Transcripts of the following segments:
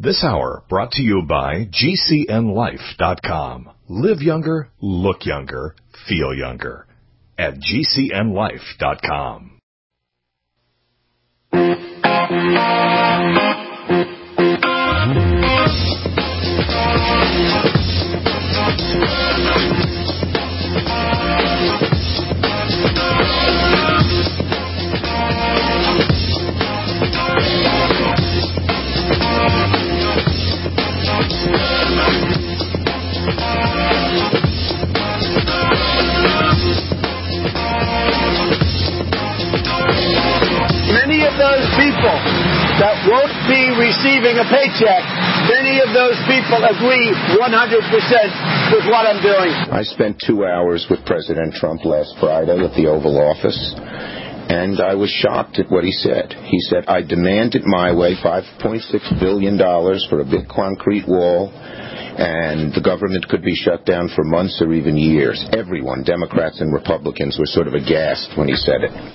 This hour brought to you by GCNLife.com. Live younger, look younger, feel younger at GCNLife.com. Many of those people that won't be receiving a paycheck, many of those people agree 100% with what I'm doing. I spent 2 hours with President Trump last Friday at the Oval Office, and I was shocked at what he said. He said, I demand it my way, $5.6 billion for a big concrete wall, and the government could be shut down for months or even years. Everyone, Democrats and Republicans, were sort of aghast when he said it.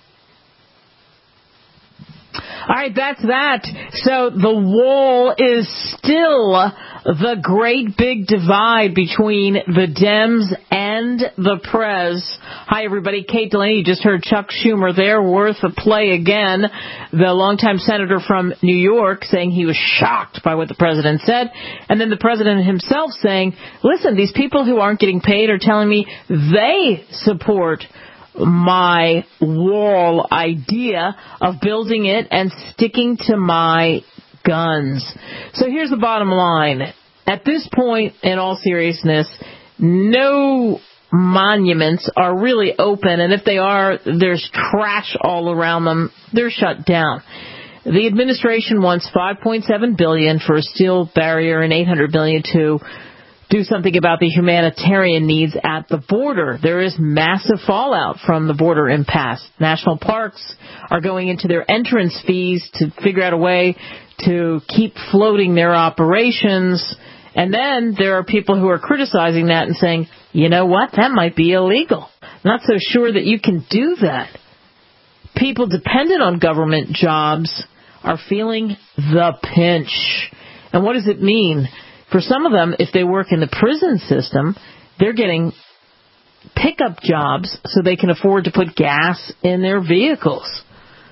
All right, that's that. So the wall is still the great big divide between the Dems and the Prez. Hi, everybody. Kate Delaney. You just heard Chuck Schumer there. Worth a play again. The longtime senator from New York saying he was shocked by what the president said. And then the president himself saying, listen, these people who aren't getting paid are telling me they support my wall idea of building it and sticking to my guns. So here's the bottom line. At this point, in all seriousness, no monuments are really open, and if they are, there's trash all around them. They're shut down. The administration wants $5.7 billion for a steel barrier and $800 million to do something about the humanitarian needs at the border. There is massive fallout from the border impasse. National parks are going into their entrance fees to figure out a way to keep floating their operations. And then there are people who are criticizing that and saying, you know what, that might be illegal. Not so sure that you can do that. People dependent on government jobs are feeling the pinch. And what does it mean? For some of them, if they work in the prison system, they're getting pickup jobs so they can afford to put gas in their vehicles.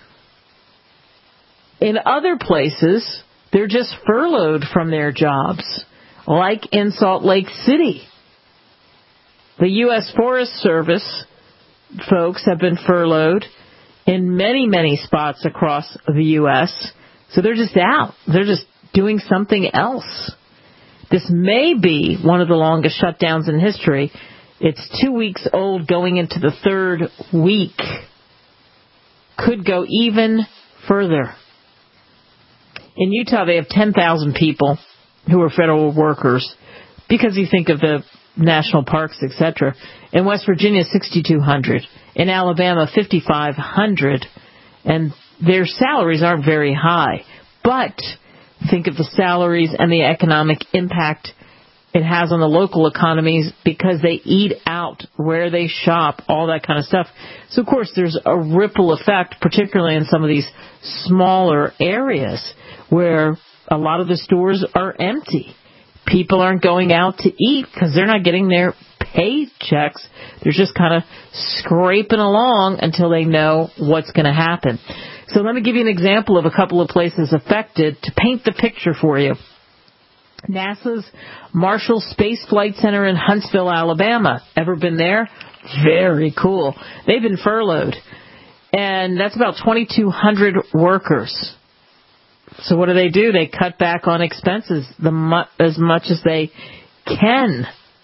In other places, they're just furloughed from their jobs, like in Salt Lake City. The U.S. Forest Service folks have been furloughed in many, many spots across the U.S., so they're just out. They're just doing something else. This may be one of the longest shutdowns in history. It's 2 weeks old, going into the third week. Could go even further. In Utah, they have 10,000 people who are federal workers because you think of the national parks, etc. In West Virginia, 6,200. In Alabama, 5,500. And their salaries aren't very high. But think of the salaries and the economic impact it has on the local economies because they eat out, where they shop, all that kind of stuff. So, of course, there's a ripple effect, particularly in some of these smaller areas where a lot of the stores are empty. People aren't going out to eat because they're not getting their paychecks. They're just kind of scraping along until they know what's going to happen. So let me give you an example of a couple of places affected to paint the picture for you. NASA's Marshall Space Flight Center in Huntsville, Alabama. Ever been there? Very cool. They've been furloughed. And that's about 2,200 workers. So what do? They cut back on expenses as much as they can.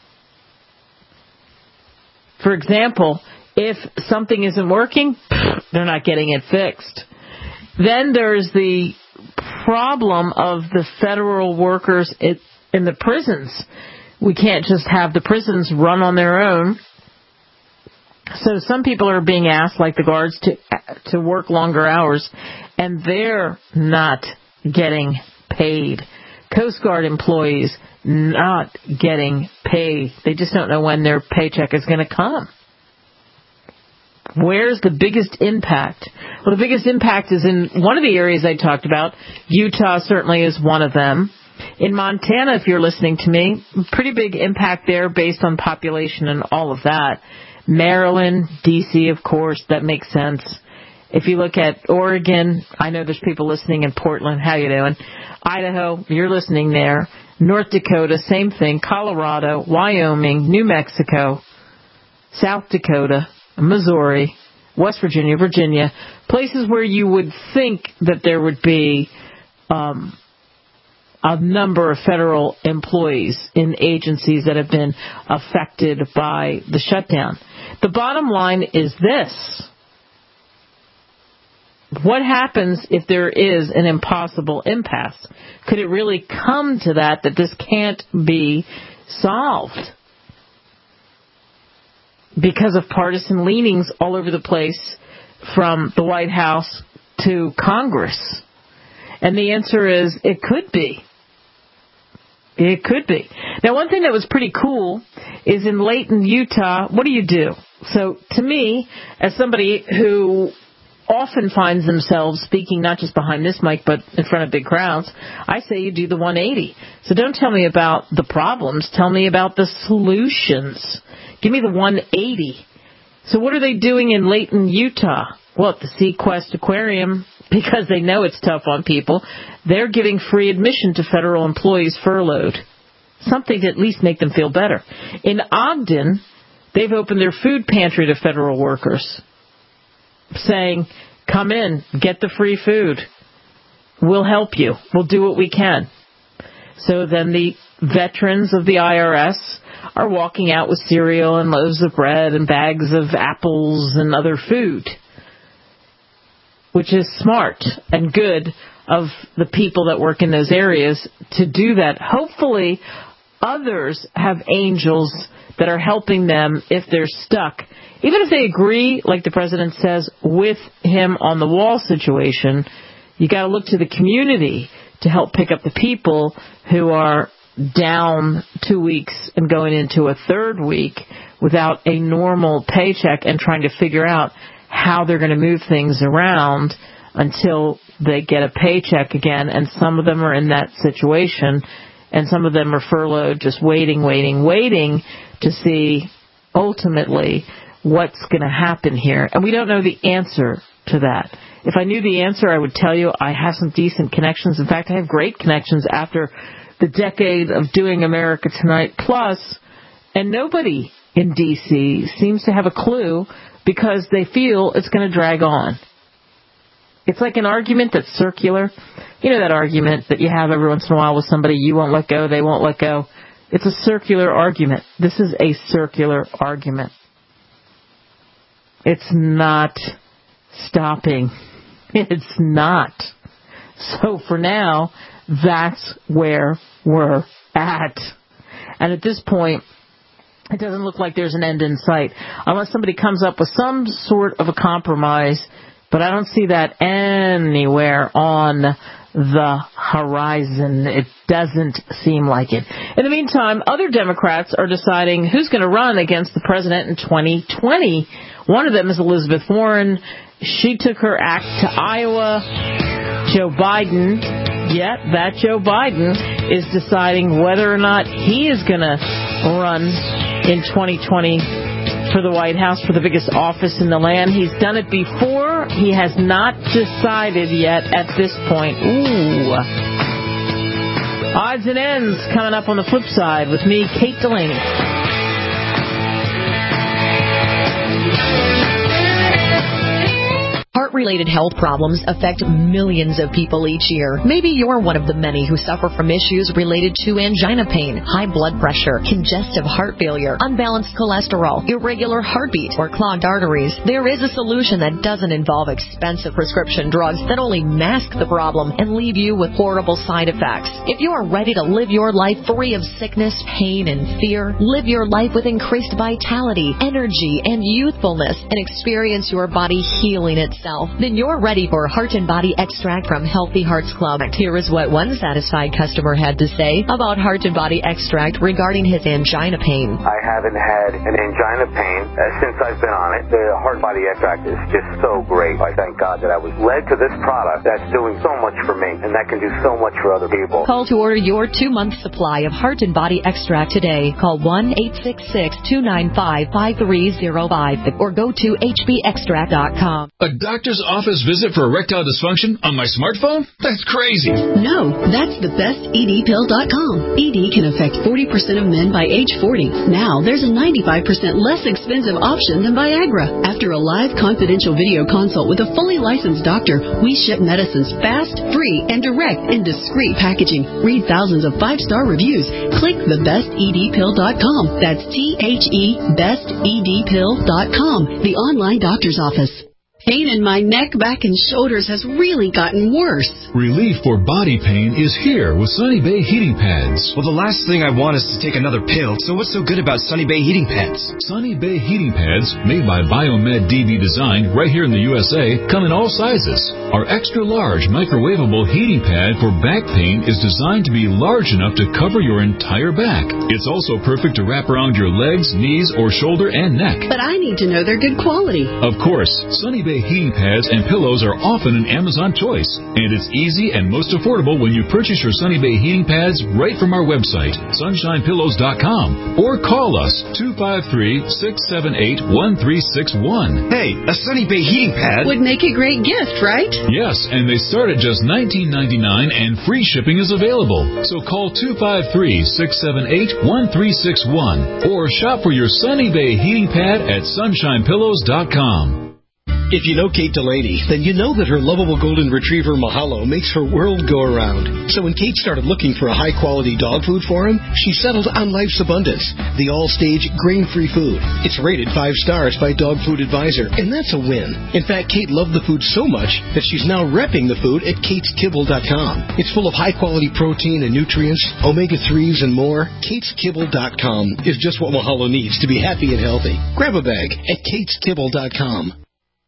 For example, if something isn't working, they're not getting it fixed. Then there's the problem of the federal workers in the prisons. We can't just have the prisons run on their own. So some people are being asked, like the guards, to work longer hours, and they're not getting paid. Coast Guard employees not getting paid. They just don't know when their paycheck is going to come. Where's the biggest impact? Well, the biggest impact is in one of the areas I talked about. Utah certainly is one of them. In Montana, if you're listening to me, pretty big impact there based on population and all of that. Maryland, D.C., of course, that makes sense. If you look at Oregon, I know there's people listening in Portland. How you doing? Idaho, you're listening there. North Dakota, same thing. Colorado, Wyoming, New Mexico, South Dakota, Missouri, West Virginia, Virginia, places where you would think that there would be a number of federal employees in agencies that have been affected by the shutdown. The bottom line is this. What happens if there is an impossible impasse? Could it really come to that this can't be solved because of partisan leanings all over the place from the White House to Congress? And the answer is it could be. It could be. Now, one thing that was pretty cool is in Layton, Utah, what do? So to me, as somebody who often finds themselves speaking not just behind this mic but in front of big crowds, I say you do the 180. So don't tell me about the problems. Tell me about the solutions. Give me the 180. So what are they doing in Layton, Utah? Well, at the Sequest Aquarium, because they know it's tough on people, they're giving free admission to federal employees furloughed. Something to at least make them feel better. In Ogden, they've opened their food pantry to federal workers, saying, come in, get the free food. We'll help you. We'll do what we can. So then the veterans of the IRS are walking out with cereal and loaves of bread and bags of apples and other food, which is smart and good of the people that work in those areas to do that. Hopefully, others have angels that are helping them if they're stuck. Even if they agree, like the president says, with him on the wall situation, you got to look to the community to help pick up the people who are down 2 weeks and going into a third week without a normal paycheck and trying to figure out how they're going to move things around until they get a paycheck again. And some of them are in that situation, and some of them are furloughed, just waiting to see ultimately what's going to happen here. And we don't know the answer to that. If I knew the answer, I would tell you I have some decent connections. In fact, I have great connections after the decade of doing America Tonight Plus, and nobody in D.C. seems to have a clue because they feel it's going to drag on. It's like an argument that's circular. You know that argument that you have every once in a while with somebody, you won't let go, they won't let go. It's a circular argument. This is a circular argument. It's not stopping. It's not. So for now, that's where we're at. And at this point, it doesn't look like there's an end in sight, unless somebody comes up with some sort of a compromise, but I don't see that anywhere on the horizon. It doesn't seem like it. In the meantime, other Democrats are deciding who's going to run against the president in 2020. One of them is Elizabeth Warren. She took her act to Iowa. Joe Biden, that Joe Biden is deciding whether or not he is going to run in 2020 for the White House, for the biggest office in the land. He's done it before. He has not decided yet at this point. Ooh. Odds and ends coming up on the flip side with me, Kate Delaney. Heart-related health problems affect millions of people each year. Maybe you're one of the many who suffer from issues related to angina pain, high blood pressure, congestive heart failure, unbalanced cholesterol, irregular heartbeat, or clogged arteries. There is a solution that doesn't involve expensive prescription drugs that only mask the problem and leave you with horrible side effects. If you are ready to live your life free of sickness, pain, and fear, live your life with increased vitality, energy, and youthfulness, and experience your body healing itself, yourself? Then you're ready for Heart and Body Extract from Healthy Hearts Club. Here is what one satisfied customer had to say about Heart and Body Extract regarding his angina pain. I haven't had an angina pain since I've been on it. The Heart and Body Extract is just so great. I thank God that I was led to this product that's doing so much for me and that can do so much for other people. Call to order your 2-month supply of Heart and Body Extract today. Call 1-866-295-5305 or go to hbextract.com. A doctor's office visit for erectile dysfunction on my smartphone? That's crazy. No, that's the bestedpill.com. ED can affect 40% of men by age 40. Now, there's a 95% less expensive option than Viagra. After a live confidential video consult with a fully licensed doctor, we ship medicines fast, free, and direct in discreet packaging. Read thousands of 5-star reviews. Click thebestedpill.com. That's bestedpill.com, the online doctor's office. Pain in my neck, back, and shoulders has really gotten worse. Relief for body pain is here with Sunny Bay Heating Pads. Well, the last thing I want is to take another pill, so what's so good about Sunny Bay Heating Pads? Sunny Bay Heating Pads, made by Biomed DB Design right here in the USA, come in all sizes. Our extra-large microwavable heating pad for back pain is designed to be large enough to cover your entire back. It's also perfect to wrap around your legs, knees, or shoulder and neck. But I need to know they're good quality. Of course, Sunny Bay heating pads and pillows are often an Amazon choice, and it's easy and most affordable when you purchase your Sunny Bay heating pads right from our website, sunshinepillows.com, or call us 253-678-1361. Hey, a Sunny Bay heating pad would make a great gift, right? Yes, and they start at just $19.99 and free shipping is available. So call 253-678-1361 or shop for your Sunny Bay heating pad at sunshinepillows.com. If you know Kate Delaney, then you know that her lovable golden retriever Mahalo makes her world go around. So when Kate started looking for a high-quality dog food for him, she settled on Life's Abundance, the all-stage grain-free food. It's rated 5 stars by Dog Food Advisor, and that's a win. In fact, Kate loved the food so much that she's now repping the food at kateskibble.com. It's full of high-quality protein and nutrients, omega-3s, and more. kateskibble.com is just what Mahalo needs to be happy and healthy. Grab a bag at kateskibble.com.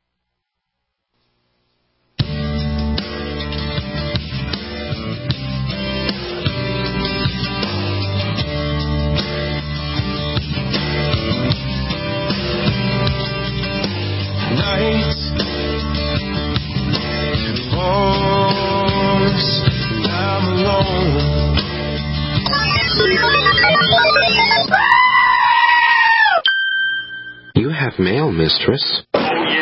You have mail, mistress. Oh,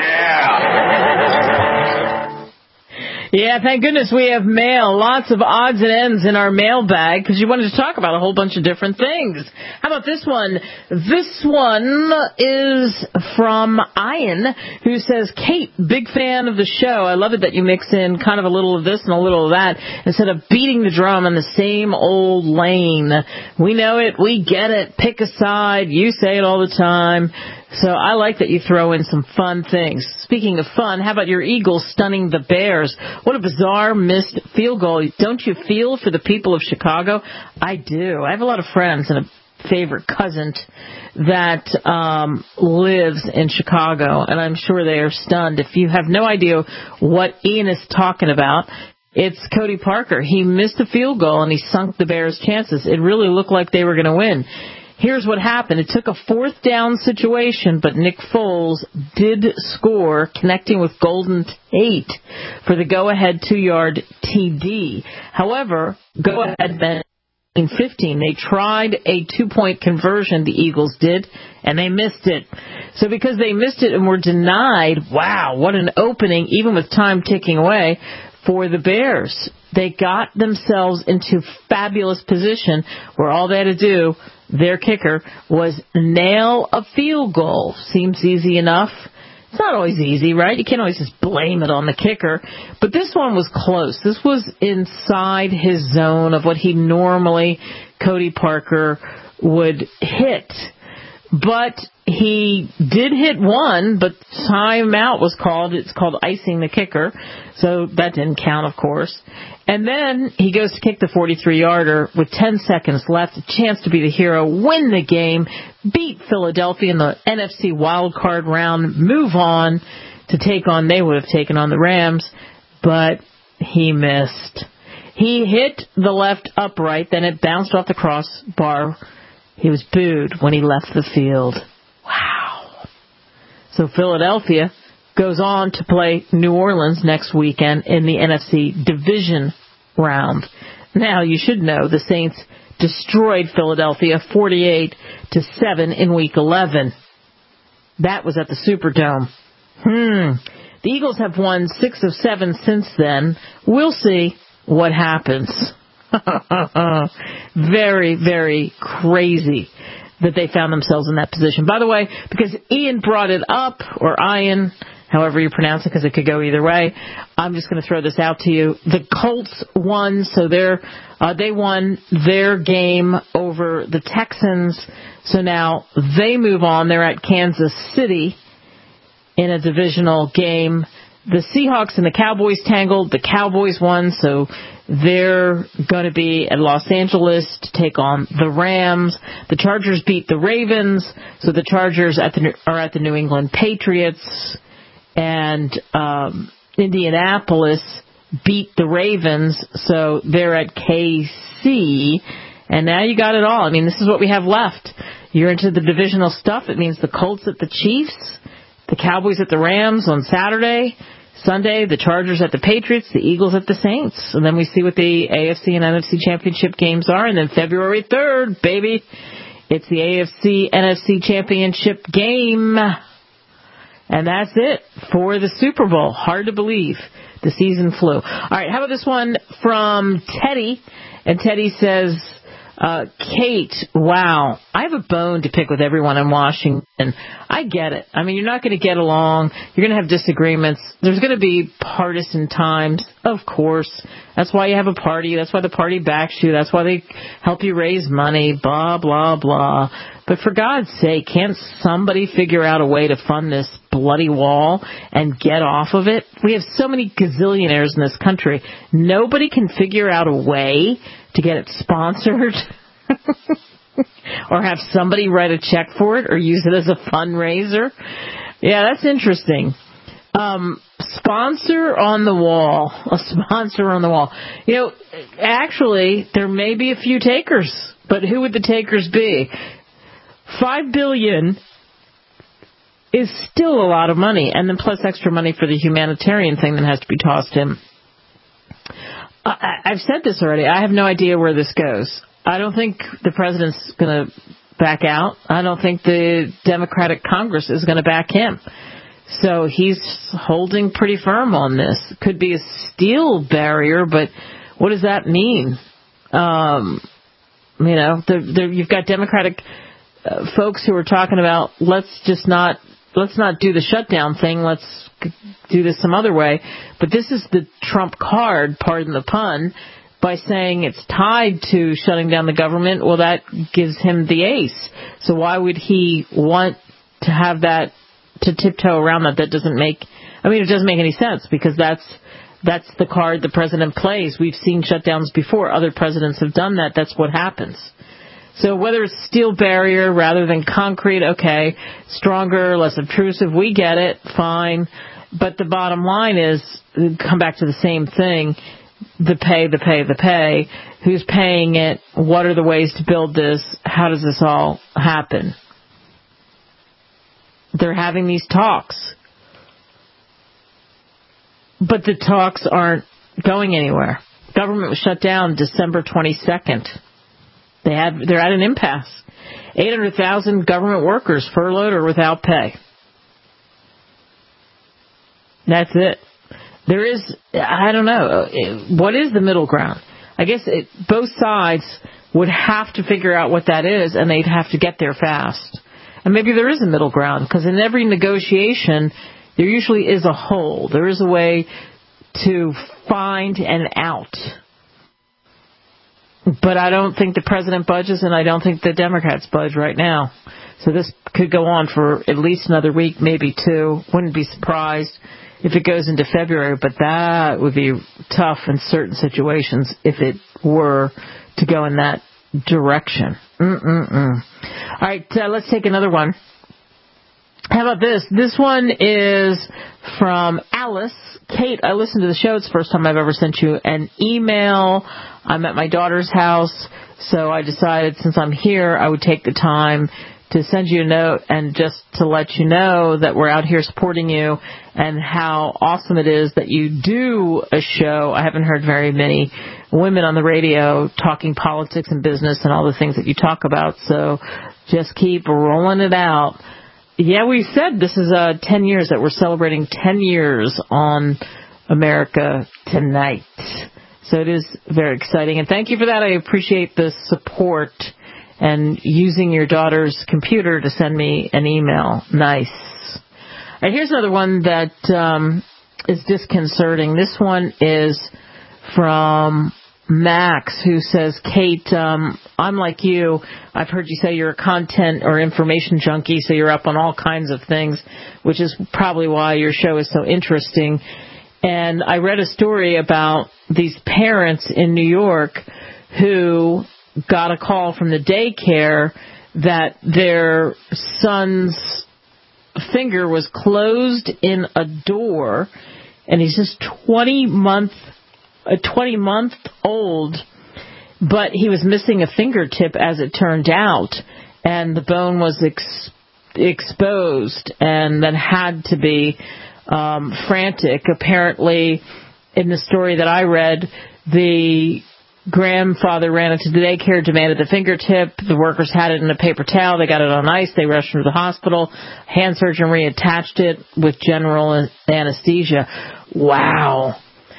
yeah. Yeah, thank goodness we have mail. Lots of odds and ends in our mailbag because you wanted to talk about a whole bunch of different things. How about this one? This one is from Ian, who says, Kate, big fan of the show. I love it that you mix in kind of a little of this and a little of that instead of beating the drum in the same old lane. We know it. We get it. Pick a side. You say it all the time. So I like that you throw in some fun things. Speaking of fun, how about your Eagles stunning the Bears? What a bizarre missed field goal. Don't you feel for the people of Chicago? I do. I have a lot of friends and a favorite cousin that lives in Chicago, and I'm sure they are stunned. If you have no idea what Ian is talking about, it's Cody Parker. He missed a field goal, and he sunk the Bears' chances. It really looked like they were going to win. Here's what happened. It took a 4th down situation, but Nick Foles did score, connecting with Golden Tate for the go-ahead 2-yard TD. However, go-ahead meant 15. They tried a 2-point conversion, the Eagles did, and they missed it. So because they missed it and were denied, wow, what an opening, even with time ticking away, for the Bears. They got themselves into fabulous position where all they had to do, their kicker, was nail a field goal. Seems easy enough. It's not always easy, right? You can't always just blame it on the kicker. But this one was close. This was inside his zone of what he normally, Cody Parker, would hit. But he did hit one, but timeout was called. It's called icing the kicker. So that didn't count, of course. And then he goes to kick the 43-yarder with 10 seconds left, a chance to be the hero, win the game, beat Philadelphia in the NFC wildcard round, move on they would have taken on the Rams, but he missed. He hit the left upright, then it bounced off the crossbar. He was booed when he left the field. Wow. So Philadelphia goes on to play New Orleans next weekend in the NFC division round. Now, you should know the Saints destroyed Philadelphia 48-7 in Week 11. That was at the Superdome. The Eagles have won 6 of 7 since then. We'll see what happens. Very, very crazy that they found themselves in that position. By the way, because Ian brought it up, or Ian, however you pronounce it, because it could go either way, I'm just going to throw this out to you. The Colts won, so they won their game over the Texans. So now they move on. They're at Kansas City in a divisional game. The Seahawks and the Cowboys tangled. The Cowboys won, so they're going to be at Los Angeles to take on the Rams. The Chargers beat the Ravens, so the Chargers are at the New England Patriots. And Indianapolis beat the Ravens, so they're at KC. And now you got it all. I mean, this is what we have left. You're into the divisional stuff. It means the Colts at the Chiefs, the Cowboys at the Rams on Saturday. Sunday, the Chargers at the Patriots, the Eagles at the Saints. And then we see what the AFC and NFC championship games are. And then February 3rd, baby, it's the AFC-NFC championship game. And that's it for the Super Bowl. Hard to believe. The season flew. All right, how about this one from Teddy? And Teddy says, Kate, wow, I have a bone to pick with everyone in Washington. I get it. I mean, you're not going to get along. You're going to have disagreements. There's going to be partisan times, of course. That's why you have a party. That's why the party backs you. That's why they help you raise money, blah, blah, blah. But for God's sake, can't somebody figure out a way to fund this bloody wall and get off of it? We have so many gazillionaires in this country. Nobody can figure out a way to get it sponsored or have somebody write a check for it or use it as a fundraiser. Yeah, that's interesting. Sponsor on the wall. A sponsor on the wall. You know, actually, there may be a few takers, but who would the takers be? $5 billion is still a lot of money, and then plus extra money for the humanitarian thing that has to be tossed in. I've said this already. I have no idea where this goes. I don't think the president's going to back out. I don't think the Democratic Congress is going to back him. So he's holding pretty firm on this. Could be a steel barrier, but what does that mean? You've got Democratic folks who are talking about let's not do the shutdown thing. Let's do this some other way. But this is the Trump card, pardon the pun, by saying it's tied to shutting down the government. Well, that gives him the ace. So why would he want to have that, to tiptoe around that? That doesn't make, it doesn't make any sense, because that's the card the president plays. We've seen shutdowns before. Other presidents have done that. That's what happens. So whether it's steel barrier rather than concrete, okay, stronger, less obtrusive, we get it, fine. But the bottom line is, come back to the same thing, the pay. Who's paying it? What are the ways to build this? How does this all happen? They're having these talks. But the talks aren't going anywhere. Government was shut down December 22nd. They're at an impasse. 800,000 government workers furloughed or without pay. That's it. There is, I don't know, what is the middle ground? I guess both sides would have to figure out what that is, and they'd have to get there fast. And maybe there is a middle ground, because in every negotiation, there usually is a hole. There is a way to find an out. But I don't think the president budges, and I don't think the Democrats budge right now. So this could go on for at least another week, maybe two. Wouldn't be surprised if it goes into February, but that would be tough in certain situations if it were to go in that direction. All right, let's take another one. How about this? This one is from Alice. Kate, I listened to the show. It's the first time I've ever sent you an email. I'm at my daughter's house, so I decided since I'm here, I would take the time to send you a note and just to let you know that we're out here supporting you and how awesome it is that you do a show. I haven't heard very many women on the radio talking politics and business and all the things that you talk about, so just keep rolling it out. Yeah, we said this is 10 years, that we're celebrating 10 years on America Tonight. So it is very exciting. And thank you for that. I appreciate the support and using your daughter's computer to send me an email. Nice. All right, here's another one that is disconcerting. This one is from Max, who says, Kate, I'm like you. I've heard you say you're a content or information junkie, so you're up on all kinds of things, which is probably why your show is so interesting. And I read a story about these parents in New York who got a call from the daycare that their son's finger was closed in a door, and he's just 20-month old, but he was missing a fingertip, as it turned out, and the bone was exposed and then had to be frantic. Apparently, in the story that I read, the grandfather ran into the daycare, demanded the fingertip. The workers had it in a paper towel. They got it on ice. They rushed him to the hospital. Hand surgeon reattached it with general anesthesia. Wow.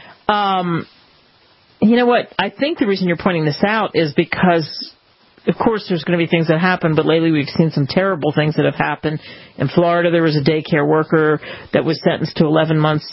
You know what? I think the reason you're pointing this out is because, of course, there's going to be things that happen, but lately we've seen some terrible things that have happened. In Florida, there was a daycare worker that was sentenced to 11 months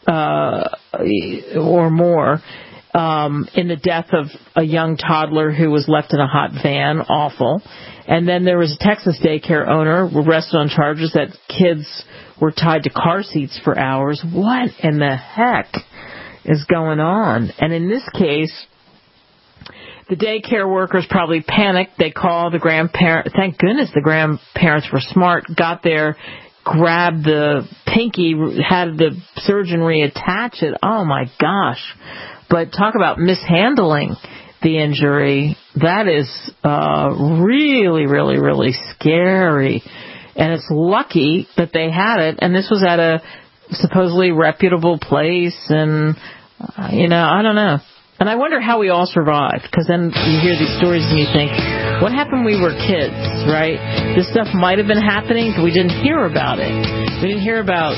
or more in the death of a young toddler who was left in a hot van. Awful. And then there was a Texas daycare owner arrested on charges that kids were tied to car seats for hours. What in the heck is going on? And in this case, the daycare workers probably panicked. They called the grandparent. Thank goodness the grandparents were smart, got there, grabbed the pinky, had the surgeon reattach it. Oh, my gosh. But talk about mishandling the injury. That is really, really, really scary. And it's lucky that they had it. And this was at a supposedly reputable place. And, I don't know. And I wonder how we all survived, because then you hear these stories and you think, what happened when we were kids, right? This stuff might have been happening, but we didn't hear about it. We didn't hear about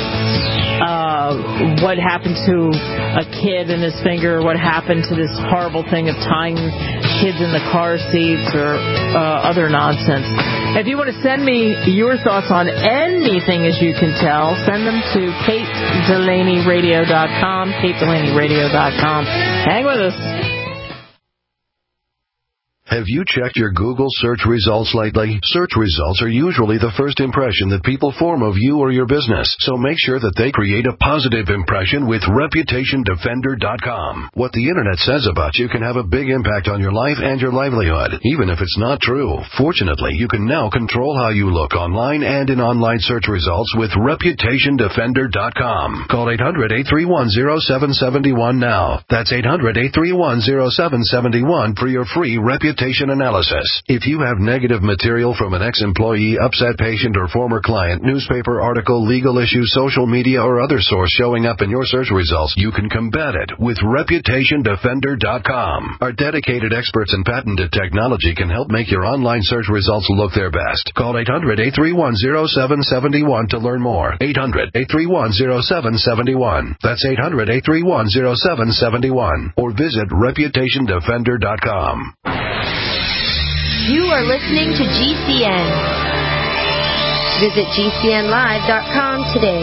what happened to a kid and his finger, what happened to this horrible thing of tying kids in the car seats or other nonsense. If you want to send me your thoughts on anything, as you can tell, send them to KateDelaneyRadio.com, KateDelaneyRadio.com. Hang with us. Have you checked your Google search results lately? Search results are usually the first impression that people form of you or your business, so make sure that they create a positive impression with ReputationDefender.com. What the Internet says about you can have a big impact on your life and your livelihood, even if it's not true. Fortunately, you can now control how you look online and in online search results with ReputationDefender.com. Call 800-831-0771 now. That's 800-831-0771 for your free reputation analysis. If you have negative material from an ex-employee, upset patient, or former client, newspaper article, legal issue, social media, or other source showing up in your search results, you can combat it with ReputationDefender.com. Our dedicated experts in patented technology can help make your online search results look their best. Call 800-831-0771 to learn more. 800-831-0771. That's 800-831-0771. Or visit ReputationDefender.com. You are listening to GCN. Visit GCNlive.com today.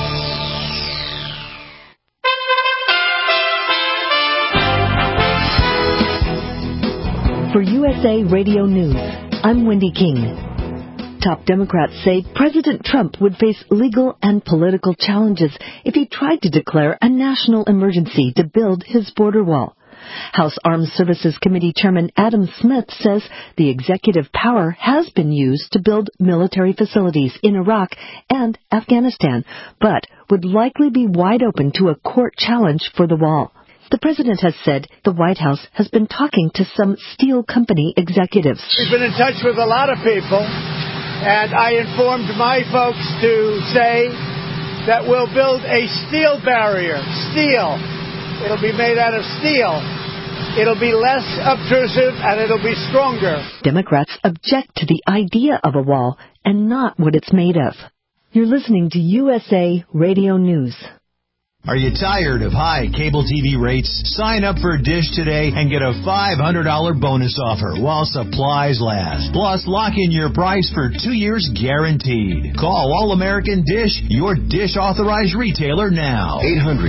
For USA Radio News, I'm Wendy King. Top Democrats say President Trump would face legal and political challenges if he tried to declare a national emergency to build his border wall. House Armed Services Committee Chairman Adam Smith says the executive power has been used to build military facilities in Iraq and Afghanistan, but would likely be wide open to a court challenge for the wall. The president has said the White House has been talking to some steel company executives. We've been in touch with a lot of people, and I informed my folks to say that we'll build a steel barrier. Steel. It'll be made out of steel. It'll be less obtrusive, and it'll be stronger. Democrats object to the idea of a wall and not what it's made of. You're listening to USA Radio News. Are you tired of high cable TV rates? Sign up for Dish today and get a $500 bonus offer while supplies last. Plus, lock in your price for 2 years guaranteed. Call All-American Dish, your Dish authorized retailer now.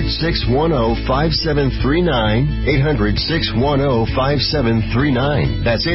800-610-5739. 800-610-5739. That's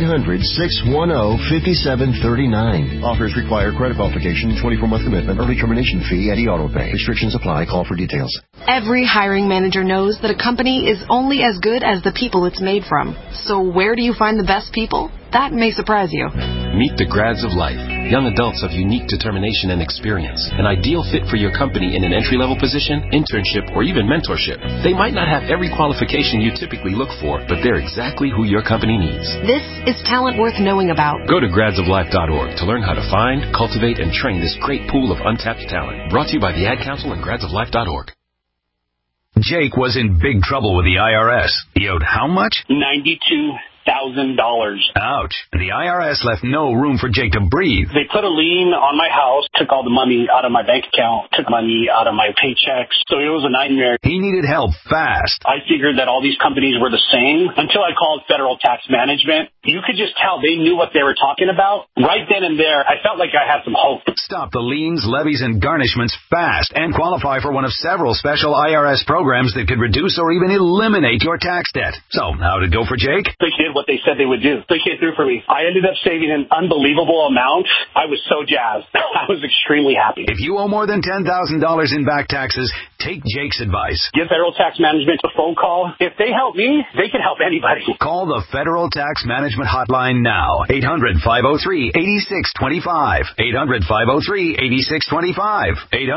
800-610-5739. Offers require credit qualification, 24-month commitment, early termination fee, Eddie Auto Pay. Restrictions apply. Call for details. Every hiring manager knows that a company is only as good as the people it's made from. So where do you find the best people? That may surprise you. Meet the grads of life, young adults of unique determination and experience, an ideal fit for your company in an entry-level position, internship, or even mentorship. They might not have every qualification you typically look for, but they're exactly who your company needs. This is talent worth knowing about. Go to gradsoflife.org to learn how to find, cultivate, and train this great pool of untapped talent. Brought to you by the Ad Council and gradsoflife.org. Jake was in big trouble with the IRS. He owed how much? $92,000. Ouch. The IRS left no room for Jake to breathe. They put a lien on my house, took all the money out of my bank account, took money out of my paychecks. So it was a nightmare. He needed help fast. I figured that all these companies were the same until I called Federal Tax Management. You could just tell they knew what they were talking about. Right then and there, I felt like I had some hope. Stop the liens, levies, and garnishments fast and qualify for one of several special IRS programs that could reduce or even eliminate your tax debt. So, how did it go for Jake? They did what they said they would do. They came through for me. I ended up saving an unbelievable amount. I was so jazzed. I was extremely happy. If you owe more than $10,000 in back taxes, take Jake's advice. Give Federal Tax Management a phone call. If they help me, they can help anybody. Call the Federal Tax Management hotline now. 800-503-8625. 800-503-8625.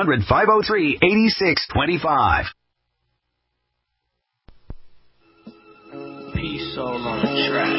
800-503-8625. Peace all on the track.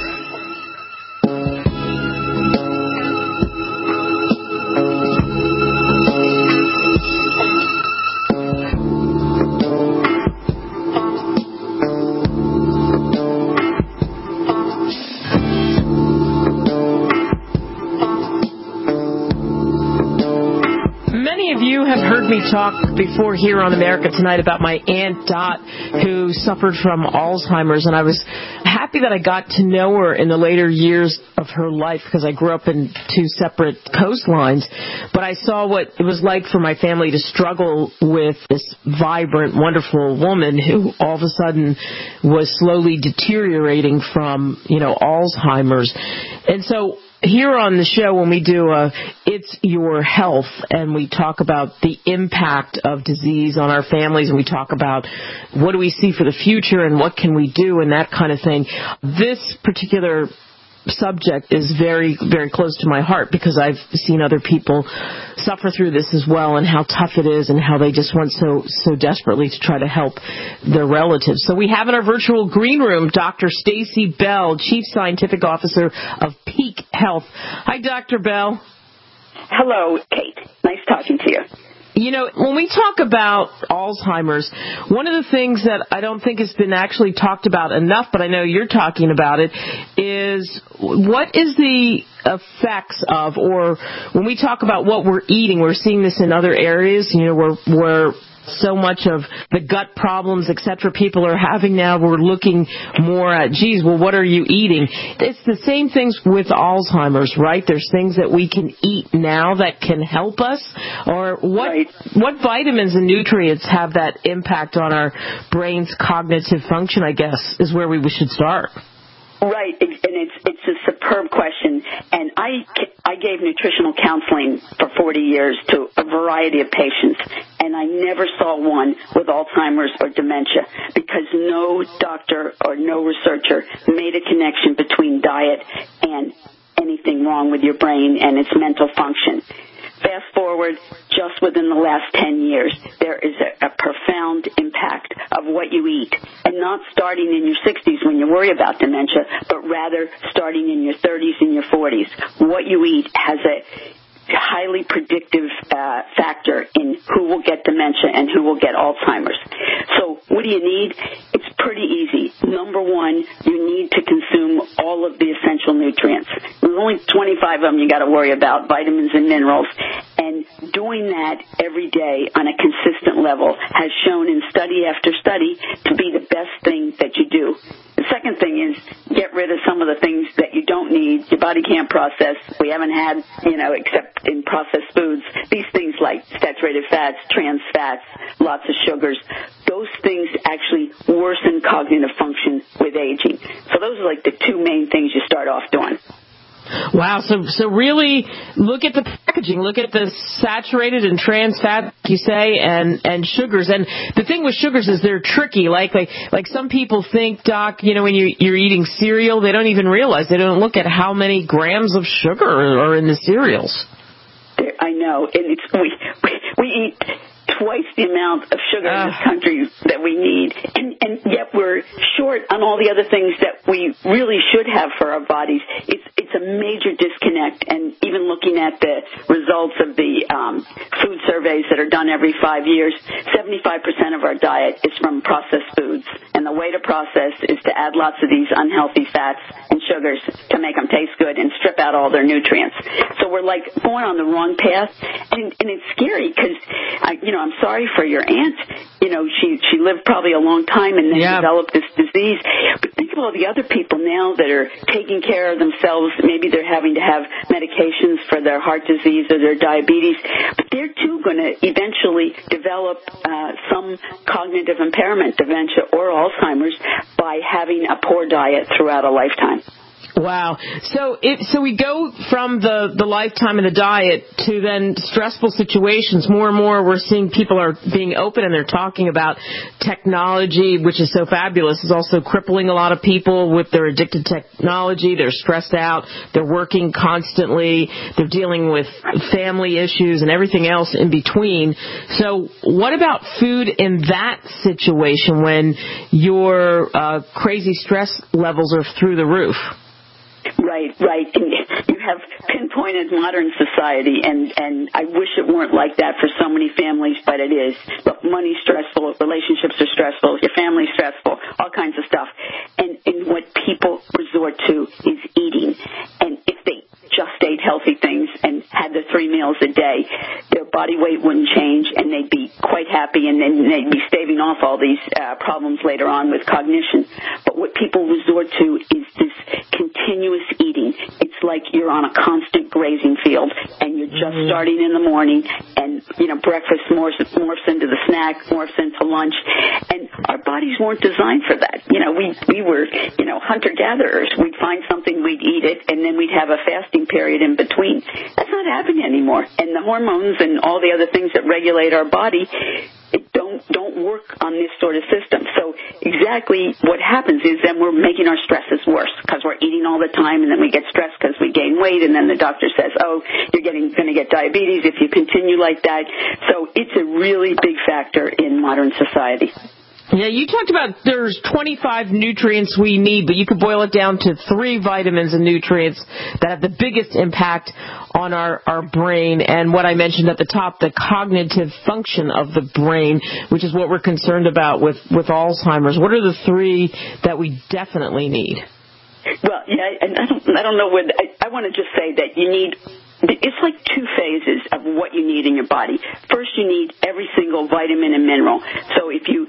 Many of you have heard me talk before here on America Tonight about my Aunt Dot, who suffered from Alzheimer's, and I was happy that I got to know her in the later years of her life because I grew up in two separate coastlines, but I saw what it was like for my family to struggle with this vibrant, wonderful woman who all of a sudden was slowly deteriorating from, Alzheimer's. And so here on the show, when we do It's Your Health, and we talk about the impact of disease on our families, and we talk about what do we see for the future and what can we do and that kind of thing, this particular subject is very, very close to my heart because I've seen other people suffer through this as well and how tough it is and how they just want so desperately to try to help their relatives. So we have in our virtual green room Dr. Stacy Bell, Chief Scientific Officer of Peak Health. Hi, Dr. Bell. Hello, Kate. Nice talking to you. When we talk about Alzheimer's, one of the things that I don't think has been actually talked about enough, but I know you're talking about it, is what is the effects of, or when we talk about what we're eating, we're seeing this in other areas, where so much of the gut problems, etc., people are having now, we're looking more at, what are you eating? It's the same things with Alzheimer's, right? There's things that we can eat now that can help us, or what vitamins and nutrients have that impact on our brain's cognitive function, I guess, is where we should start. Right, it's a superb question. And I gave nutritional counseling for 40 years to a variety of patients, and I never saw one with Alzheimer's or dementia because no doctor or no researcher made a connection between diet and anything wrong with your brain and its mental function. Fast forward, just within the last 10 years, there is a profound impact of what you eat, and not starting in your 60s when you worry about dementia, but rather starting in your 30s and your 40s. What you eat has a highly predictive factor in who will get dementia and who will get Alzheimer's. So what do you need? It's pretty easy. Number one, you need to consume all of the essential nutrients. There's only 25 of them you got to worry about, vitamins and minerals. And doing that every day on a consistent level has shown in study after study to be the best thing that you do. The second thing is get rid of some of the things that you don't need, your body can't process. We haven't had, except in processed foods, these things like saturated fats, trans fats, lots of sugars. Those things actually worsen cognitive function with aging. So those are like the two main things you start off doing. Wow, so really look at the packaging, look at the saturated and trans fat, you say, and sugars. And the thing with sugars is they're tricky. Like some people think, Doc, when you're eating cereal, they don't even realize, they don't look at how many grams of sugar are in the cereals. I know, and we eat twice the amount of sugar in this country that we need, and yet we're short on all the other things that we really should have for our bodies. It's a major disconnect, and even looking at the results of the food surveys that are done every 5 years, 75% of our diet is from processed foods, and the way to process is to add lots of these unhealthy fats and sugars to make them taste good and strip out all their nutrients. So we're like going on the wrong path, and it's scary because I'm sorry for your aunt. She lived probably a long time and then developed this disease. But think of all the other people now that are taking care of themselves. Maybe they're having to have medications for their heart disease or their diabetes. But they're, too, going to eventually develop some cognitive impairment, dementia or Alzheimer's, by having a poor diet throughout a lifetime. Wow. So we go from the lifetime of the diet to then stressful situations. More and more we're seeing people are being open and they're talking about technology, which is so fabulous, is also crippling a lot of people with their addicted technology. They're stressed out. They're working constantly. They're dealing with family issues and everything else in between. So what about food in that situation when your crazy stress levels are through the roof? Right. And you have pinpointed modern society, and I wish it weren't like that for so many families, but it is. Look, money's stressful, relationships are stressful, your family's stressful, all kinds of stuff. And what people resort to is eating. And if they just ate healthy things and had their 3 meals a day, their body weight wouldn't change, and they'd be quite happy, and then they'd be staving off all these problems later on with cognition. But what people resort to is this continuous eating. It's like you're on a constant grazing field, and you're just starting in the morning, and breakfast morphs into the snack, morphs into lunch, and our bodies weren't designed for that. We were hunter-gatherers. We'd find something, we'd eat it, and then we'd have a fasting period in between. That's not happening anymore, and the hormones and all the other things that regulate our body don't work on this sort of system. So exactly what happens is then we're making our stresses worse because we're eating all the time, and then we get stressed because we gain weight, and then the doctor says, you're going to get diabetes if you continue like that. So it's a really big factor in modern society. Yeah, you talked about there's 25 nutrients we need, but you could boil it down to 3 vitamins and nutrients that have the biggest impact on our brain. And what I mentioned at the top, the cognitive function of the brain, which is what we're concerned about with Alzheimer's. What are the 3 that we definitely need? Well, and I don't know where I want to just say that you need. It's like 2 phases of what you need in your body. First, you need every single vitamin and mineral. So if you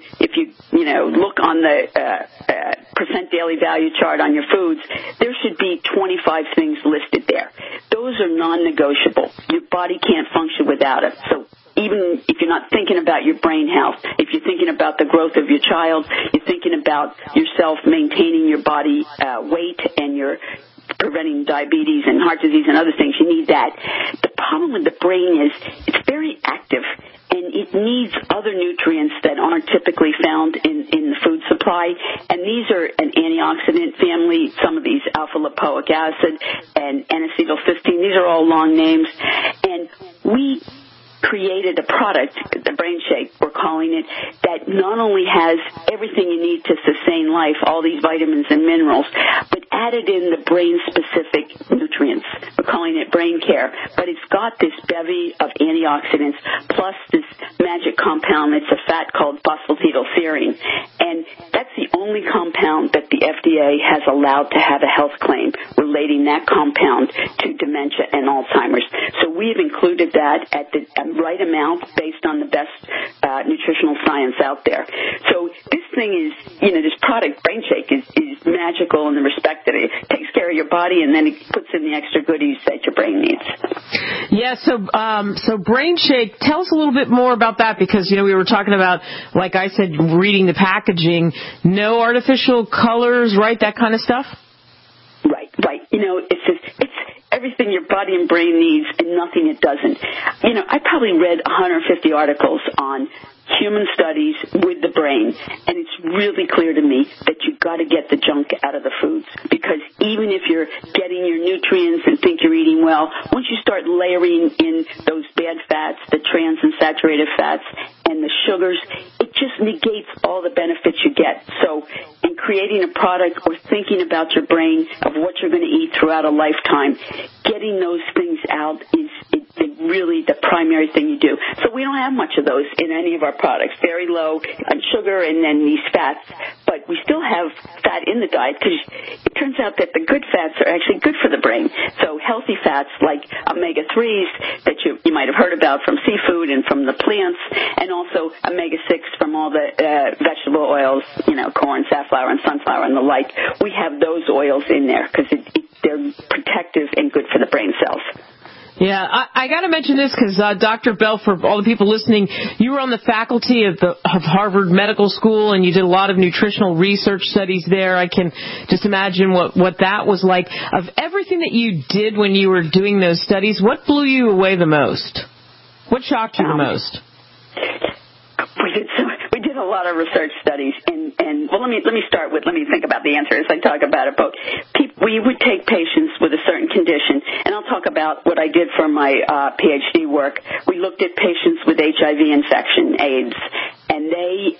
look on the percent daily value chart on your foods, there should be 25 things listed there. Those are non-negotiable. Your body can't function without it. So even if you're not thinking about your brain health, if you're thinking about the growth of your child, you're thinking about yourself maintaining your body weight and your preventing diabetes and heart disease and other things, you need that. The problem with the brain is it's very active, and it needs other nutrients that aren't typically found in the food supply. And these are an antioxidant family, some of these alpha-lipoic acid and N-acetylcysteine. These are all long names. And we created a product, the Brain Shake, we're calling it, that not only has everything you need to sustain life, all these vitamins and minerals, but added in the brain-specific nutrients. We're calling it Brain Care. But it's got this bevy of antioxidants plus this magic compound that's a fat called phosphatidylserine. And that's the only compound that the FDA has allowed to have a health claim relating that compound to dementia and Alzheimer's. So we've included that at the right amount based on the best nutritional science out there. So this thing is, this product, Brain Shake, is magical in the respect that it takes care of your body and then it puts in the extra goodies that your brain needs. Yeah, so Brain Shake, tell us a little bit more about that, because, we were talking about, like I said, reading the packaging, no artificial colors, right, that kind of stuff? Right. It's everything your body and brain needs and nothing it doesn't. I probably read 150 articles on human studies with the brain, and it's really clear to me that you've got to get the junk out of the foods, because even if you're getting your nutrients and think you're eating well, once you start layering in those bad fats, the trans and saturated fats, and the sugars, it just negates all the benefits you get. So in creating a product or thinking about your brain of what you're going to eat throughout a lifetime, getting those things out is really the primary thing you do. So we don't have much of those in any of our products, very low on sugar and then these fats, but we still have fat in the diet because it turns out that the good fats are actually good for the brain. So healthy fats like omega-3s that you might have heard about from seafood and from the plants, and also omega-6 from all the vegetable oils, corn, safflower, and sunflower and the like. We have those oils in there because they're protective and good for the brain cells. Yeah, I got to mention this because Dr. Bell, for all the people listening, you were on the faculty of Harvard Medical School, and you did a lot of nutritional research studies there. I can just imagine what that was like. Of everything that you did when you were doing those studies, what blew you away the most? What shocked you the most? We did a lot of research studies, and let me think about the answer as I talk about it. But we would take patients with a certain condition, and An talk about what I did for my PhD work. We looked at patients with HIV infection, AIDS, and they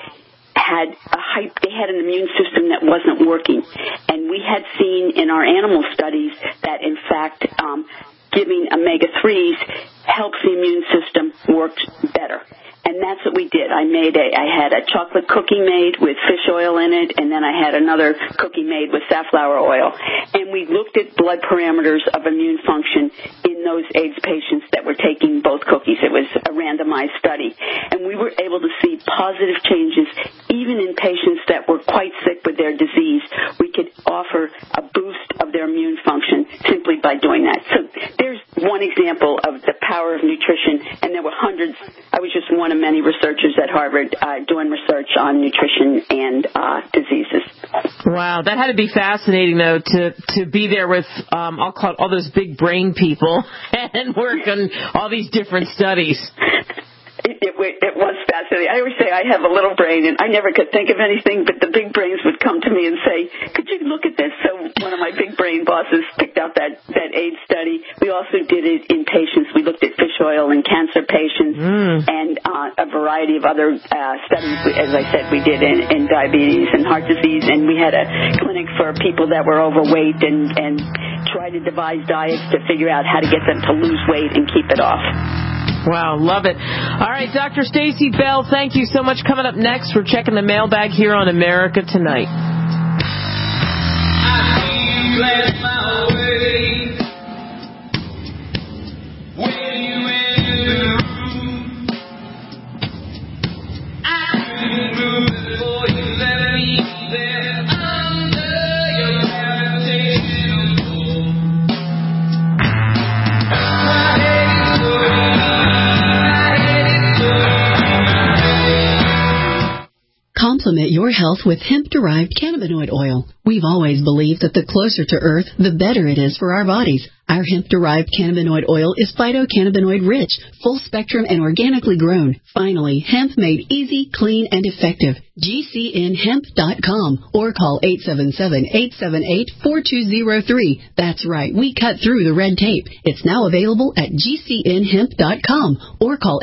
had an immune system that wasn't working, and we had seen in our animal studies that in fact giving omega-3s helps the immune system work better. And that's what we did. I had a chocolate cookie made with fish oil in it, and then I had another cookie made with safflower oil. And we looked at blood parameters of immune function in those AIDS patients that were taking both cookies. It was a randomized study. And we were able to see positive changes even in patients that were quite sick with their disease. We could offer a boost of their immune function simply by doing that. So there's one example of the power of nutrition, and there were hundreds. I was just one of many researchers at Harvard doing research on nutrition and diseases. Wow, that had to be fascinating, though, to be there with, I'll call it all those big brain people and work on all these different studies. It was fascinating. I always say I have a little brain, and I never could think of anything, but the big brains would come to me and say, could you look at this? So one of my big brain bosses picked out that AIDS study. We also did it in patients. We looked at fish oil in cancer patients and a variety of other studies, as I said, we did in diabetes and heart disease, and we had a clinic for people that were overweight and try to devise diets to figure out how to get them to lose weight and keep it off. Wow, love it. All right, Dr. Stacy Bell, thank you so much. Coming up next, we're checking the mailbag here on America Tonight. Supplement your health with hemp-derived cannabinoid oil. We've always believed that the closer to Earth, the better it is for our bodies. Our hemp-derived cannabinoid oil is phytocannabinoid rich, full spectrum, and organically grown. Finally, hemp made easy, clean, and effective. GCNhemp.com or call 877-878-4203. That's right, we cut through the red tape. It's now available at GCNhemp.com or call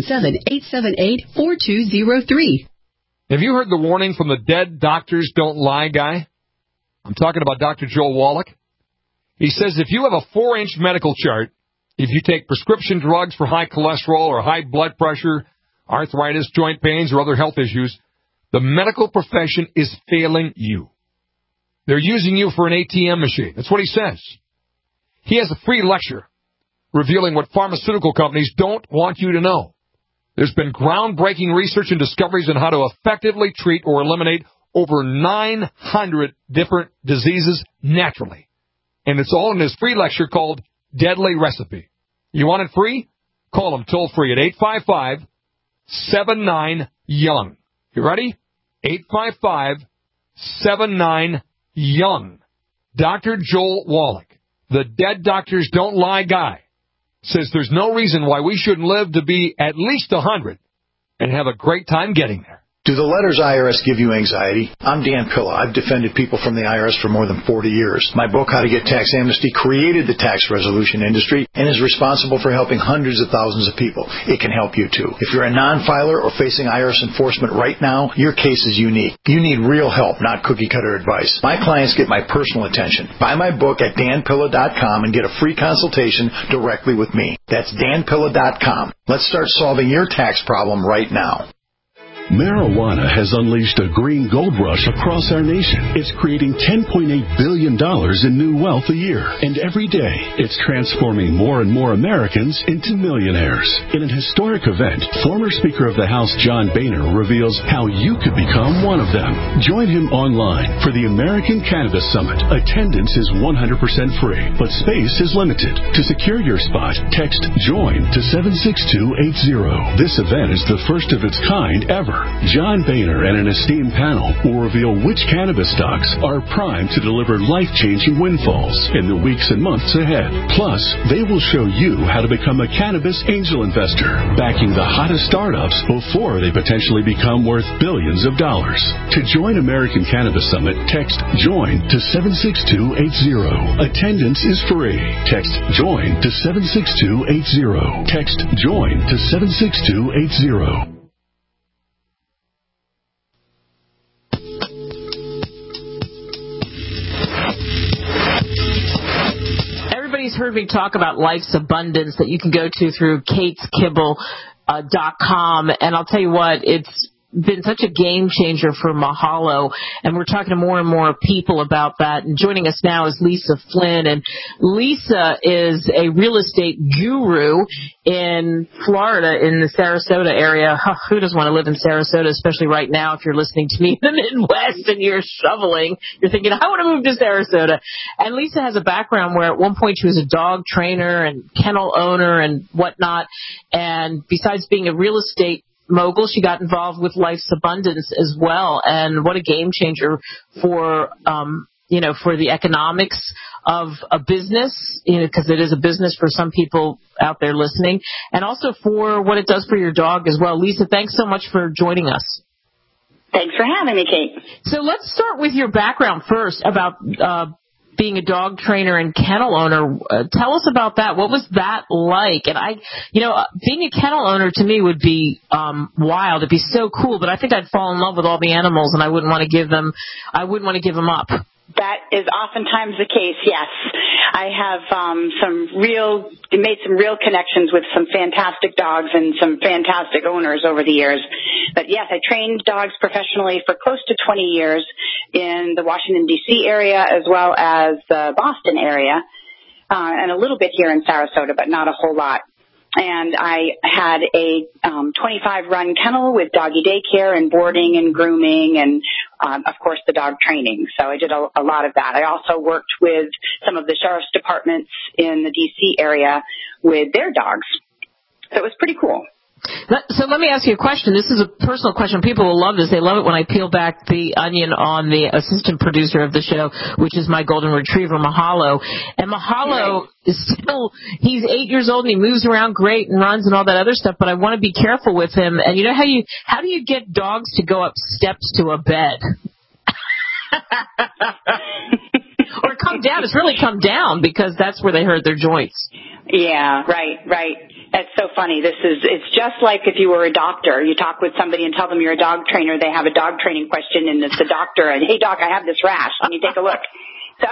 877-878-4203. Have you heard the warning from the Dead Doctors Don't Lie guy? I'm talking about Dr. Joel Wallach. He says if you have a 4-inch medical chart, if you take prescription drugs for high cholesterol or high blood pressure, arthritis, joint pains, or other health issues, the medical profession is failing you. They're using you for an ATM machine. That's what he says. He has a free lecture revealing what pharmaceutical companies don't want you to know. There's been groundbreaking research and discoveries on how to effectively treat or eliminate over 900 different diseases naturally. And it's all in his free lecture called Deadly Recipe. You want it free? Call him toll free at 855-79-YOUNG. You ready? 855-79-YOUNG. Dr. Joel Wallach, the Dead Doctors Don't Lie guy, says there's no reason why we shouldn't live to be at least 100 and have a great time getting there. Do the letters IRS give you anxiety? I'm Dan Pilla. I've defended people from the IRS for more than 40 years. My book, How to Get Tax Amnesty, created the tax resolution industry and is responsible for helping hundreds of thousands of people. It can help you, too. If you're a non-filer or facing IRS enforcement right now, your case is unique. You need real help, not cookie-cutter advice. My clients get my personal attention. Buy my book at danpilla.com and get a free consultation directly with me. That's danpilla.com. Let's start solving your tax problem right now. Marijuana has unleashed a green gold rush across our nation. It's creating $10.8 billion in new wealth a year. And every day, it's transforming more and more Americans into millionaires. In an historic event, former Speaker of the House John Boehner reveals how you could become one of them. Join him online for the American Cannabis Summit. Attendance is 100% free, but space is limited. To secure your spot, text JOIN to 76280. This event is the first of its kind ever. John Boehner and an esteemed panel will reveal which cannabis stocks are primed to deliver life-changing windfalls in the weeks and months ahead. Plus, they will show you how to become a cannabis angel investor, backing the hottest startups before they potentially become worth billions of dollars. To join American Cannabis Summit, text JOIN to 76280. Attendance is free. Text JOIN to 76280. Text JOIN to 76280. Everybody's heard me talk about Life's Abundance that you can go to through KatesKibble.com, and I'll tell you what, it's been such a game changer for Mahalo, and we're talking to more and more people about that. And joining us now is Lisa Flynn, and Lisa is a real estate guru in Florida, in the Sarasota area. Who doesn't want to live in Sarasota, especially right now if you're listening to me in the Midwest and you're shoveling? You're thinking, I want to move to Sarasota. And Lisa has a background where at one point she was a dog trainer and kennel owner and whatnot, and besides being a real estate mogul, she got involved with Life's Abundance as well, and what a game changer for for the economics of a business, because it is a business for some people out there listening, and also for what it does for your dog as well. Lisa, thanks so much for joining us. Thanks for having me, Kate. So let's start with your background first about being a dog trainer and kennel owner. Tell us about that. What was that like? And being a kennel owner to me would be wild. It'd be so cool, but I think I'd fall in love with all the animals, and I wouldn't want to give them up. That is oftentimes the case, yes. I have made some real connections with some fantastic dogs and some fantastic owners over the years. But yes, I trained dogs professionally for close to 20 years in the Washington, D.C. area as well as the Boston area, and a little bit here in Sarasota, but not a whole lot. And I had a 25-run kennel with doggy daycare and boarding and grooming and, of course, the dog training. So I did a lot of that. I also worked with some of the sheriff's departments in the D.C. area with their dogs. So it was pretty cool. So let me ask you a question. This is a personal question. People will love this. They love it when I peel back the onion on the assistant producer of the show, which is my golden retriever, Mahalo. And Mahalo is still, he's 8 years old and he moves around great and runs and all that other stuff, but I want to be careful with him. And you know how do you get dogs to go up steps to a bed? Or come down. It's really come down because that's where they hurt their joints. Yeah, right. That's so funny. It's just like if you were a doctor. You talk with somebody and tell them you're a dog trainer. They have a dog training question and it's the doctor and, hey doc, I have this rash. Can you take a look? So,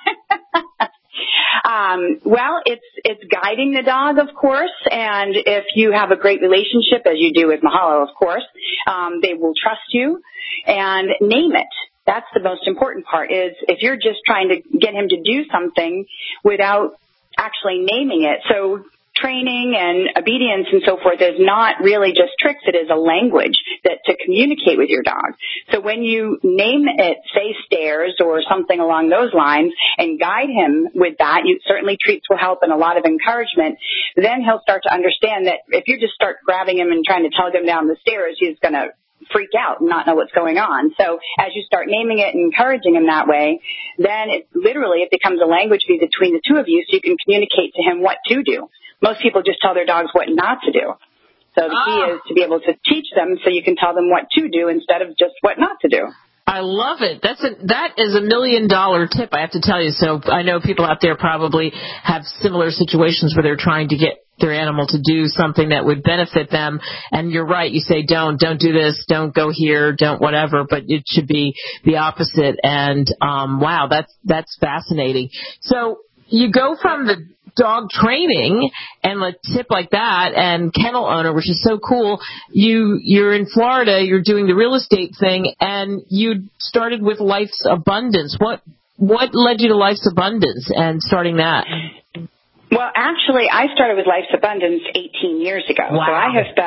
well, it's guiding the dog, of course. And if you have a great relationship, as you do with Mahalo, of course, they will trust you and name it. That's the most important part is if you're just trying to get him to do something without actually naming it. So training and obedience and so forth is not really just tricks. It is a language that to communicate with your dog. So when you name it, say stairs or something along those lines and guide him with that, certainly treats will help and a lot of encouragement. Then he'll start to understand that if you just start grabbing him and trying to tug him down the stairs, he's going to freak out and not know what's going on. So as you start naming it and encouraging him that way, then it becomes a language between the two of you so you can communicate to him what to do. Most people just tell their dogs what not to do. So the key is to be able to teach them so you can tell them what to do instead of just what not to do. I love it. That is $1 million tip, I have to tell you. So I know people out there probably have similar situations where they're trying to get their animal to do something that would benefit them. And you're right. You say, don't do this, don't go here, don't whatever, but it should be the opposite. And, wow, that's fascinating. So you go from the dog training and a tip like that and kennel owner, which is so cool. You're in Florida, you're doing the real estate thing, and you started with Life's Abundance. What led you to Life's Abundance and starting that? Well, actually, I started with Life's Abundance 18 years ago. Wow. So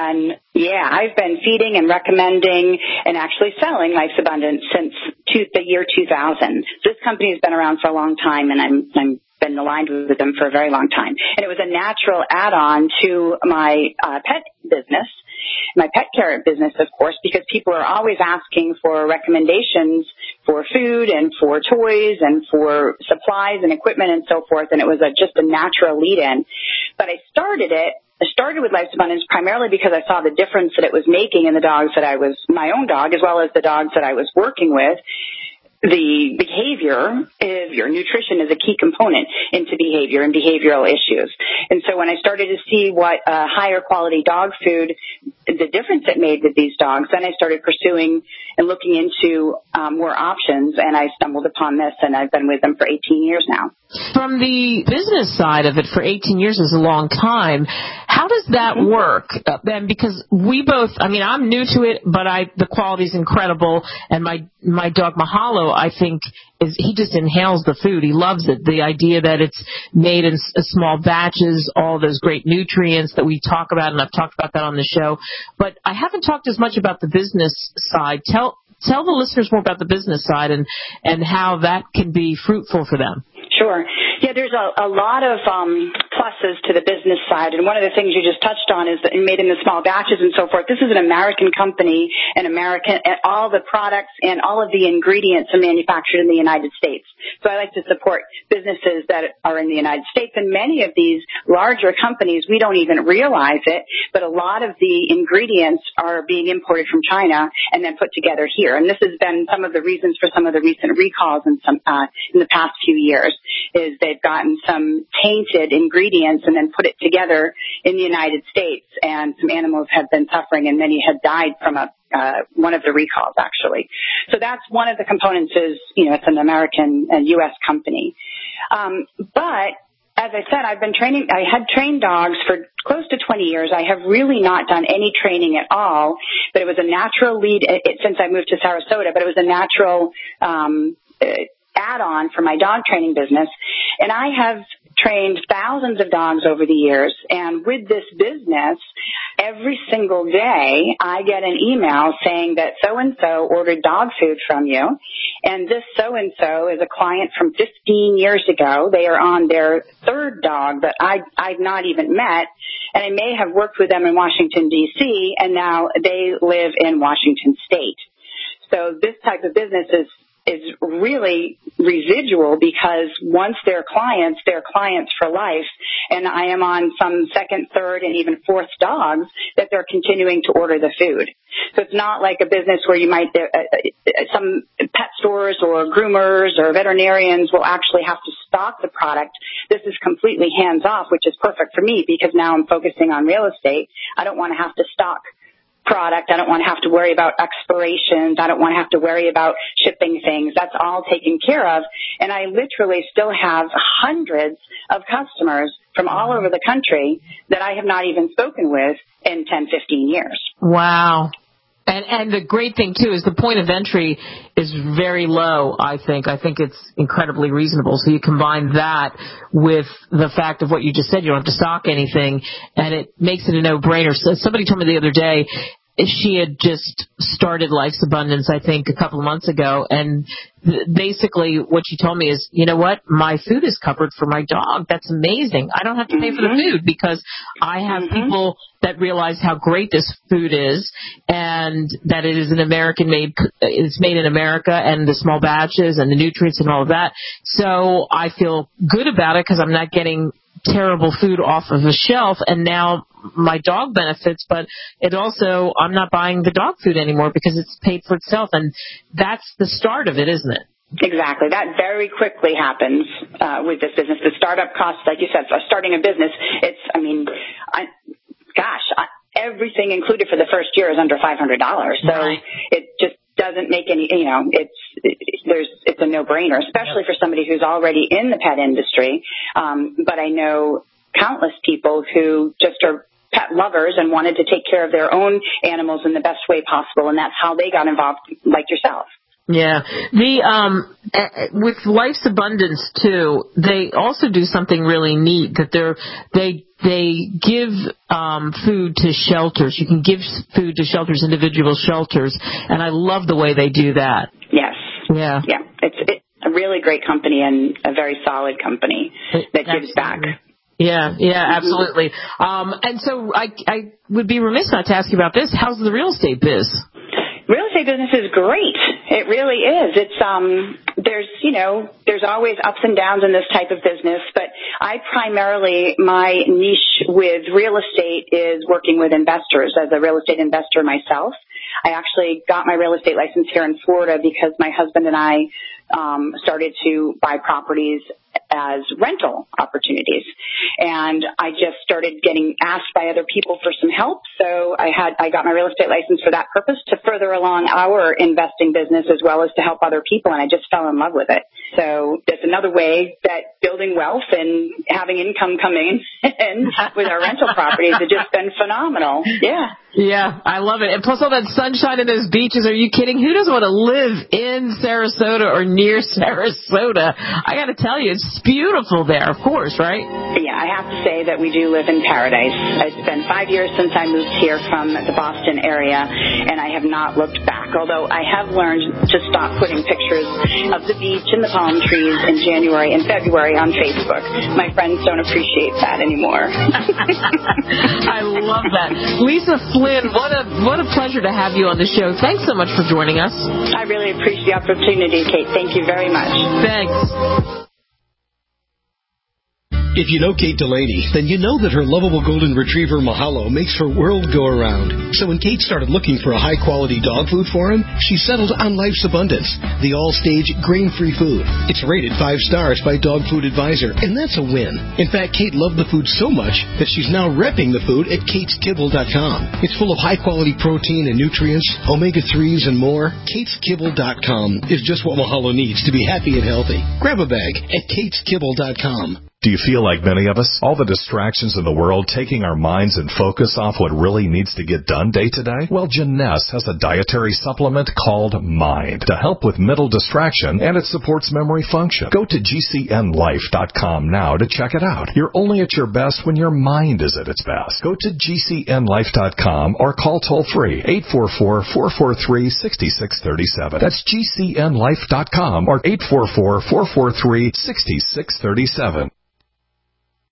I've been feeding and recommending and actually selling Life's Abundance since the year 2000. So this company has been around for a long time, and I'm been aligned with them for a very long time. And it was a natural add-on to my pet business, my pet care business, of course, because people are always asking for recommendations for food and for toys and for supplies and equipment and so forth. And it was just a natural lead-in. But I started with Life's Abundance primarily because I saw the difference that it was making in the dogs my own dog, as well as the dogs that I was working with. The behavior of your nutrition is a key component into behavior and behavioral issues. And so when I started to see what higher quality dog food, the difference it made with these dogs, then I started pursuing and looking into more options, and I stumbled upon this, and I've been with them for 18 years now. From the business side of it, for 18 years is a long time. How does that work? And because I'm new to it, but the quality's incredible, and my dog Mahalo, I think, he just inhales the food. He loves it. The idea that it's made in small batches, all those great nutrients that we talk about, and I've talked about that on the show. But I haven't talked as much about the business side. Tell the listeners more about the business side and how that can be fruitful for them. Sure. Yeah, there's a lot of pluses to the business side, and one of the things you just touched on is that made in the small batches and so forth. This is an American company, and all the products and all of the ingredients are manufactured in the United States. So I like to support businesses that are in the United States, and many of these larger companies, we don't even realize it, but a lot of the ingredients are being imported from China and then put together here. And this has been some of the reasons for some of the recent recalls in the past few years. Is they've gotten some tainted ingredients and then put it together in the United States, and some animals have been suffering, and many have died from one of the recalls, actually. So that's one of the components is, it's an American and U.S. company. But as I said, I had trained dogs for close to 20 years. I have really not done any training at all, but it was a natural lead since I moved to Sarasota, but it was a natural add-on for my dog training business. And I have trained thousands of dogs over the years. And with this business, every single day I get an email saying that so-and-so ordered dog food from you, and this so-and-so is a client from 15 years ago. They are on their third dog that I've not even met, and I may have worked with them in Washington, D.C., and now they live in Washington State. So this type of business is really residual, because once they're clients for life, and I am on some second, third, and even fourth dogs that they're continuing to order the food. So it's not like a business where you might, some pet stores or groomers or veterinarians will actually have to stock the product. This is completely hands off, which is perfect for me, because now I'm focusing on real estate. I don't want to have to stock product. I don't want to have to worry about expirations. I don't want to have to worry about shipping things. That's all taken care of. And I literally still have hundreds of customers from all over the country that I have not even spoken with in 10, 15 years. Wow. And the great thing, too, is the point of entry is very low, I think. I think it's incredibly reasonable. So you combine that with the fact of what you just said. You don't have to stock anything, and it makes it a no-brainer. So somebody told me the other day she had just started Life's Abundance, I think, a couple of months ago, and basically what she told me is, you know what, my food is covered for my dog. That's amazing. I don't have to pay for the food, because I have people that realize how great this food is, and that it is it's made in America, and the small batches and the nutrients and all of that. So I feel good about it, because I'm not getting terrible food off of a shelf, and now my dog benefits, but it also, I'm not buying the dog food anymore because it's paid for itself, and that's the start of it, isn't it? Exactly. That very quickly happens with this business. The startup costs, like you said, for starting a business, everything included for the first year is under $500. So it just doesn't make any, it's a no-brainer, especially for somebody who's already in the pet industry. But I know countless people who just are pet lovers and wanted to take care of their own animals in the best way possible, and that's how they got involved, like yourself. Yeah. With Life's Abundance too, they also do something really neat, that they give food to shelters. You can give food to shelters, individual shelters, and I love the way they do that. Yes. Yeah. Yeah. It's a really great company, and a very solid company that gives back. Yeah, absolutely. And so I would be remiss not to ask you about this. How's the real estate biz? Real estate business is great. It really is. There's always ups and downs in this type of business, but my niche with real estate is working with investors. As a real estate investor myself, I actually got my real estate license here in Florida because my husband and I started to buy properties as rental opportunities. And I just started getting asked by other people for some help. So I got my real estate license for that purpose, to further along our investing business as well as to help other people. And I just fell in love with it. So that's another way that building wealth and having income coming in with our rental properties has just been phenomenal. Yeah. Yeah, I love it. And plus all that sunshine in those beaches. Are you kidding? Who doesn't want to live in Sarasota or near Sarasota? I got to tell you, it's beautiful there, of course, right? Yeah, I have to say that we do live in paradise. It's been 5 years since I moved here from the Boston area, and I have not looked back, although I have learned to stop putting pictures of the beach and the palm trees in January and February on Facebook. My friends don't appreciate that anymore. I love that. Lisa Flynn, what a pleasure to have you on the show. Thanks so much for joining us. I really appreciate the opportunity, Kate. Thank you very much. Thanks. If you know Kate Delaney, then you know that her lovable golden retriever Mahalo makes her world go around. So when Kate started looking for a high-quality dog food for him, she settled on Life's Abundance, the all-stage grain-free food. It's rated 5 stars by Dog Food Advisor, and that's a win. In fact, Kate loved the food so much that she's now repping the food at KatesKibble.com. It's full of high-quality protein and nutrients, omega-3s, and more. KatesKibble.com is just what Mahalo needs to be happy and healthy. Grab a bag at KatesKibble.com. Do you feel like many of us? All the distractions in the world taking our minds and focus off what really needs to get done day to day? Well, Jeunesse has a dietary supplement called Mind to help with mental distraction, and it supports memory function. Go to GCNlife.com now to check it out. You're only at your best when your mind is at its best. Go to GCNlife.com or call toll-free 844-443-6637. That's GCNlife.com or 844-443-6637.